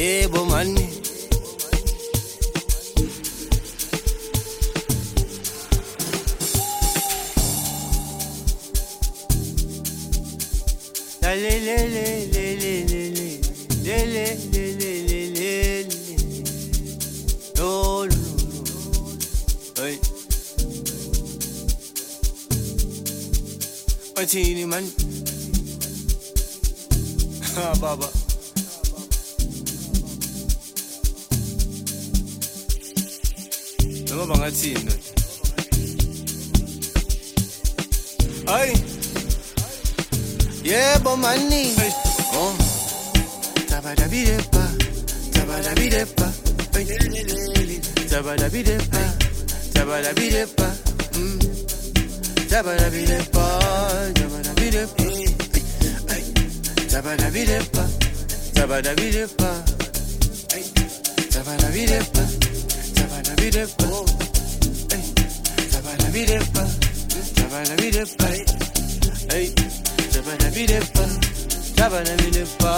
yebo mani. La le le le le le le le le le le le le le. No no no. Hey. Matini man. Ha baba. Noma bangathini? Ay. Yebo mani. Oh. Tabadabidepa. Tabadabidepa. Tabadabidepa. Tabadabidepa. Tabadabidepa. Tabadabidepa. Tabadabidepa. Tabadabidepa. Tabadabidepa. Tabadabidepa. Tabadabidepa. Tabadabidepa. Hey. Tabadabidepa. Tabadabidepa.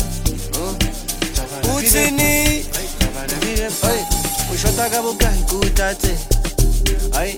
Utsini. Tabadabidepa. Ushota kabukai kutate. Ay.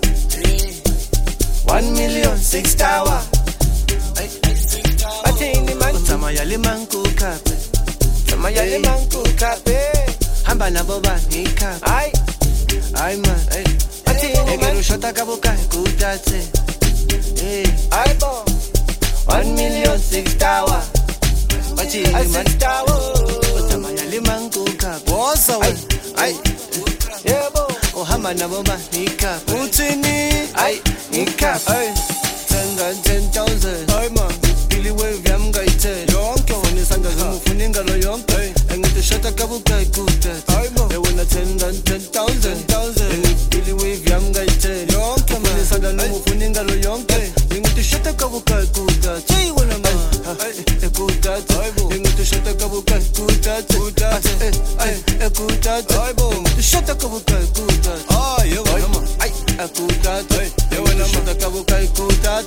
1 million 6 tower. Ay. Atini man. Tamayali manku kape. Tamayali manku kape. Hamba na boba ni kape. Ay. Ay man. Ay. Atini man. Ushota kabukai kutate. Hey. Ay bo. 1 million 6 tower. Atini man. 6 tower. Tamayali manku kape. Wosa we. Ay. Yeah bo. Hamba na boba ni kape. Utini. Ay. Ni kape. Ay. 10,000. Ay man. Vyamga ite yonke wena sanga zimufuninga lo yonke engithi shota kabuka ikuta ewena 10,000 engibili vyamga ite yonke wena sanga zimufuninga lo yonke engithi shota kabuka ikuta hey wena man ikuta engithi shota kabuka ikuta ikuta engithi shota kabuka ikuta yo wena man ikuta ewena shota kabuka ikuta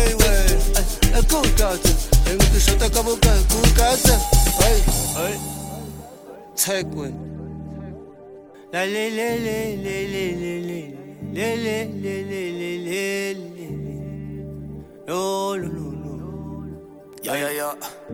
Kukata, engithi shota kabuka kukata. Hey, hey. Take one. La le le le le le le le le le le le le le. No no no no. Yeah.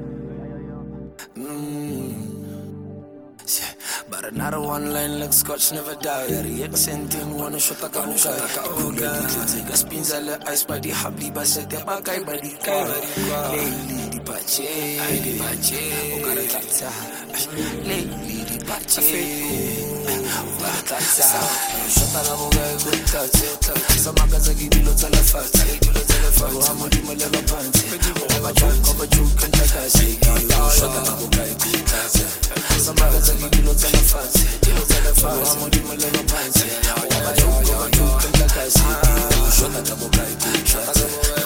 But another one line like Scotch never die. Reaction thing wanna shut a kabuka. Take a spins a la ice by the habli but set the bakai by the car. Lately the pache, Ogara tata. Lately the pache, Ogara tata. Shut a kabuka good touch. Some magazine give you lots of fat. Hamodi maleva panty. Over you can take a shake. Shut a kabuka good touch. Some magazine give you lots of fat. Hamodi maleva panty. Over you can take a shake. Shut a kabuka good touch.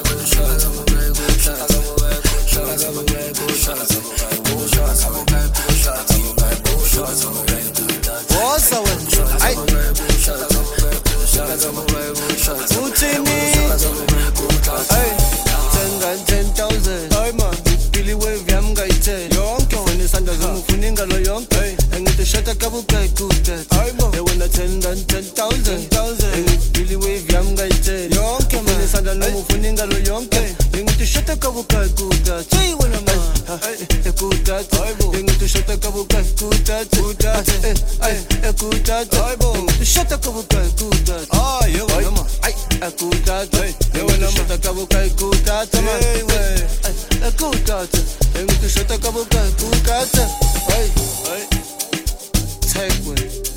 Shut kabuka ikuta. Ewena 10,000. Engibili vyamga ite. Yonke mane sanda nomufuninga lo yonke. Engithi shota kabuka ikuta. Hey wena man. Ikuta. Engithi shota kabuka ikuta. Ikuta. Engithi shota kabuka ikuta. Yo wena man. Ikuta. Ewena shota kabuka ikuta. Ikuta. Engithi shota kabuka ikuta. Hey. Take one.